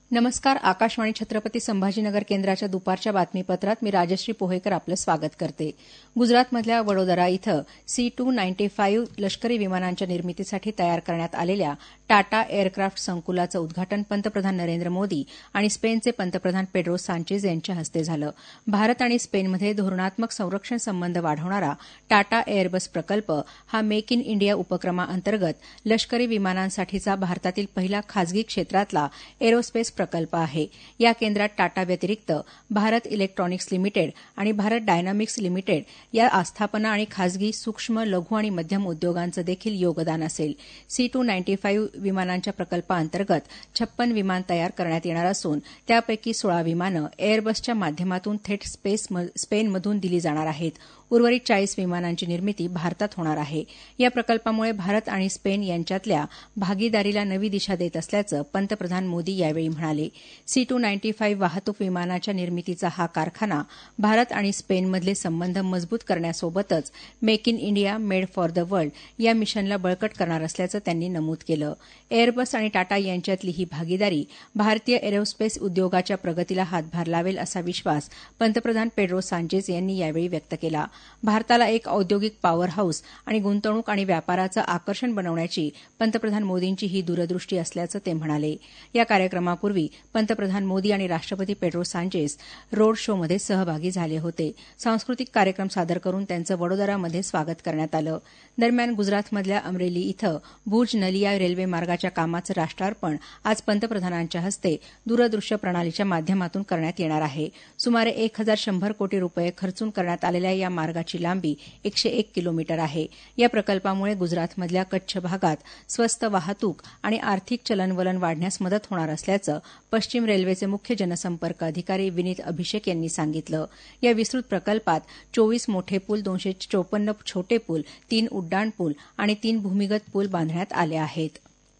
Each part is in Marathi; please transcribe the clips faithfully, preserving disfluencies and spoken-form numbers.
नमस्कार. आकाशवाणी छत्रपती संभाजीनगर केंद्राच्या दुपारच्या बातमीपत्रात मी राजश्री पोहेकर आपलं स्वागत करते. गुजरातमधल्या वडोदरा इथं सी टू नाईन्टी फाईव्ह लष्करी विमानांच्या निर्मितीसाठी तयार करण्यात आलेल्या टाटा एअरक्राफ्ट संकुलाचं उद्घाटन पंतप्रधान नरेंद्र मोदी आणि स्पेनचे पंतप्रधान पेड्रो सांचेज यांच्या हस्ते झालं. भारत आणि स्पेनमध्ये धोरणात्मक संरक्षण संबंध वाढवणारा टाटा एअरबस प्रकल्प हा मेक इन इंडिया उपक्रमाअंतर्गत लष्करी विमानांसाठीचा भारतातील पहिला खाजगी क्षेत्रातला एरोस्पेस प्रकल्प आहे. या केंद्रात टाटा व्यतिरिक्त भारत इलेक्ट्रॉनिक्स लिमिटेड आणि भारत डायनामिक्स लिमिटेड या आस्थापना आणि खाजगी सूक्ष्म लघु आणि मध्यम उद्योगांचं देखील योगदान असेल. सी टू नाईन्टी फाईव्ह विमानांच्या प्रकल्पाअंतर्गत छप्पन विमान तयार करण्यात येणार असून त्यापैकी सोळा विमानं एअरबसच्या माध्यमातून थेट स्पेनमधून दिली जाणार आहेत. उर्वरित चाळीस विमानांची निर्मिती भारतात होणार आहे. या प्रकल्पामुळे भारत आणि स्पेन यांच्यातल्या भागीदारीला नवी दिशा देत असल्याचं पंतप्रधान मोदी यावेळी म्हणाले. सी टू नाईन्टी फाईव्ह वाहतूक विमानाच्या निर्मितीचा हा कारखाना भारत आणि स्पेनमधले संबंध मजबूत करण्यासोबतच make in India made for the world या मिशनला बळकट करणार असल्याचं त्यांनी नमूद केलं. एअरबस आणि टाटा यांच्यातली ही भागीदारी भारतीय एरोस्पेस उद्योगाच्या प्रगतीला हातभार लावेल असा विश्वास पंतप्रधान पेड्रो सांचेज यांनी यावेळी व्यक्त केला. भारताला एक औद्योगिक पॉवर हाऊस आणि गुंतवणूक आणि व्यापाराचं आकर्षण बनवण्याची पंतप्रधान मोदींची ही दूरदृष्टी असल्याचं ते म्हणाले. या कार्यक्रमापूर्वी पंतप्रधान मोदी आणि राष्ट्रपती पेड्रो सांचेज रोड शोमध्ये सहभागी झाले होते. सांस्कृतिक कार्यक्रम सादर करून त्यांचं वडोदरामध्ये स्वागत करण्यात आलं. दरम्यान गुजरातमधल्या अमरेली इथं भुज नलिया रेल्वे मार्गाच्या कामाचं राष्ट्रार्पण आज पंतप्रधानांच्या हस्ते दूरदृश्य प्रणालीच्या माध्यमातून करण्यात येणार आहे. सुमारे एक हजार शंभर कोटी रुपये खर्चून करण्यात आलेल्या या मार्गाची लांबी एकशे एक किलोमीटर आहे. या प्रकल्पामुळे गुजरातमधल्या कच्छ भागात स्वस्त वाहतूक आणि आर्थिक चलनवलन वाढण्यास मदत होणार असल्याचं पश्चिम रेल्वेचे मुख्य जनसंपर्क अधिकारी विनीत अभिषेक यांनी सांगितलं. या विस्तृत प्रकल्पात चोवीस मोठे पूल, दोनशे चोपन्न छोटे पूल, तीन उड्डाण पूल आणि तीन भूमिगत पूल बांधण्यात आले आहेत.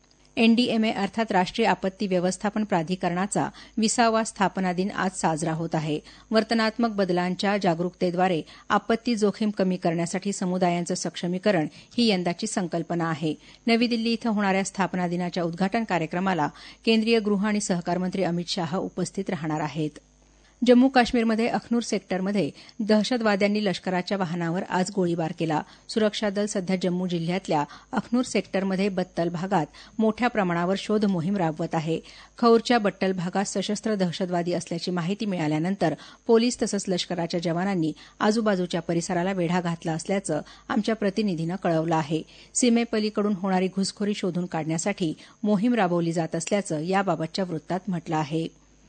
एनडीएमए अर्थात राष्ट्रीय आपत्ती व्यवस्थापन प्राधिकरणाचा विसावा स्थापना दिन आज साजरा होत आहे. वर्तनात्मक बदलांच्या जागरूकतेद्वारे आपत्ती जोखीम कमी करण्यासाठी समुदायांचं सक्षमीकरण ही यंदाची संकल्पना आहे. नवी दिल्ली इथं होणाऱ्या स्थापना दिनाच्या उद्घाटन कार्यक्रमाला केंद्रीय गृह आणि सहकार मंत्री अमित शाह उपस्थित राहणार आहेत. जम्मू काश्मीरमध्ये अखनूर सेक्टरमध्ये दहशतवाद्यांनी लष्कराच्या वाहनावर आज गोळीबार केला. सुरक्षा दल सध्या जम्मू जिल्ह्यातल्या अखनूर सेक्टरमध्ये बत्तल भागात मोठ्या प्रमाणावर शोध मोहीम राबवत आहे. खौरच्या बट्टल भागात सशस्त्र दहशतवादी असल्याची माहिती मिळाल्यानंतर पोलीस तसंच लष्कराच्या जवानांनी आजूबाजूच्या परिसराला वेढा घातला असल्याचं आमच्या प्रतिनिधीनं कळवलं आहे. सीमेपलीकडून होणारी घुसखोरी शोधून काढण्यासाठी मोहीम राबवली जात असल्याचं याबाबतच्या वृत्तात म्हटलं आहे.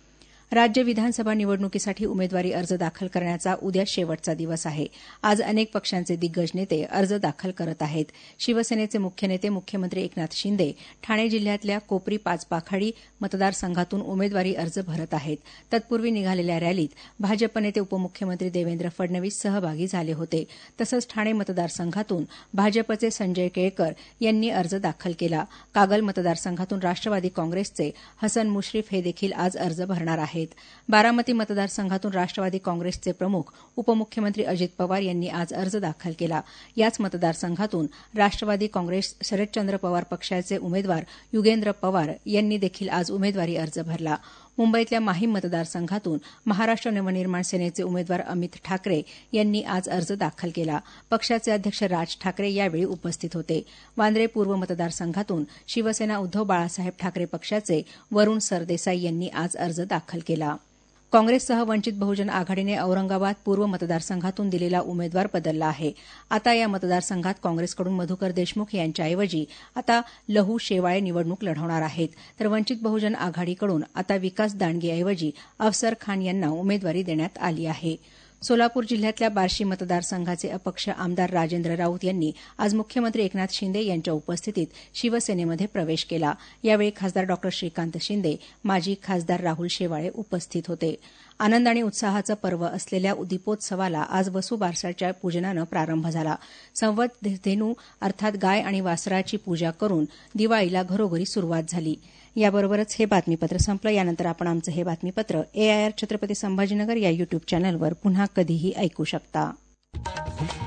राज्य विधानसभा निवडणुकीसाठी उमेदवारी अर्ज दाखल करण्याचा उद्या शेवटचा दिवस आहे. आज अनेक पक्षांचे दिग्गज नेते अर्ज दाखल करत आहेत. शिवसेनेचे मुख्य नेते मुख्यमंत्री एकनाथ शिंदे ठाणे जिल्ह्यातल्या कोपरी पाचपाखाडी मतदारसंघातून उमेदवारी अर्ज भरत आहेत. तत्पूर्वी निघालेल्या रॅलीत भाजप नेते उपमुख्यमंत्री देवेंद्र फडणवीस सहभागी झाले होते. तसंच ठाणे मतदारसंघातून भाजपचे संजय केळकर यांनी अर्ज दाखल केला. कागल मतदारसंघातून राष्ट्रवादी काँग्रेसचे हसन मुश्रीफ हे देखील आज अर्ज भरणार आहेत. बारामती मतदारसंघातून राष्ट्रवादी काँग्रेसचे प्रमुख उपमुख्यमंत्री अजित पवार यांनी आज अर्ज दाखल केला. याच मतदारसंघातून राष्ट्रवादी काँग्रेस शरदचंद्र पवार पक्षाचे उमेदवार युगेंद्र पवार यांनी देखील आज उमेदवारी अर्ज भरला. मुंबईतल्या माहीम मतदारसंघातून महाराष्ट्र नवनिर्माण सेनेचे उमेदवार अमित ठाकरे यांनी आज अर्ज दाखल केला. पक्षाचे अध्यक्ष राज ठाकरे यावेळी उपस्थित होते. वांद्रे पूर्व मतदारसंघातून शिवसेना उद्धव बाळासाहेब ठाकरे पक्षाचे वरुण सरदेसाई यांनी आज अर्ज दाखल केला. काँग्रेससह वंचित बहुजन आघाडीने औरंगाबाद पूर्व मतदारसंघातून दिलेला उमेदवार बदलला आहे. आता या मतदारसंघात काँग्रेसकडून मधुकर देशमुख यांच्याऐवजी आता लहू शेवाळे निवडणूक लढवणार आहेत. तर वंचित बहुजन आघाडीकडून आता विकास दांडगेऐवजी अफसर खान यांना उमेदवारी देण्यात आली आहे. सोलापूर जिल्ह्यातल्या बार्शी मतदारसंघाचे अपक्ष आमदार राजेंद्र राऊत यांनी आज मुख्यमंत्री एकनाथ शिंदे यांच्या उपस्थितीत शिवसेनेमध्ये प्रवेश केला. यावेळी खासदार डॉ श्रीकांत शिंदे, माजी खासदार राहुल शेवाळे उपस्थित होते. आनंद आणि उत्साहाचं पर्व असलेल्या दीपोत्सवाला आज वसुबारसाच्या पूजनानं प्रारंभ झाला. संवत धेनू अर्थात गाय आणि वासराची पूजा करून दिवाळीला घरोघरी सुरुवात झाली. याबरोबरच हे बातमीपत्र संपलं. यानंतर आपण आमचं हे बातमीपत्र एआयआर छत्रपती संभाजीनगर या युट्यूब चॅनलवर पुन्हा कधीही ऐकू शकता.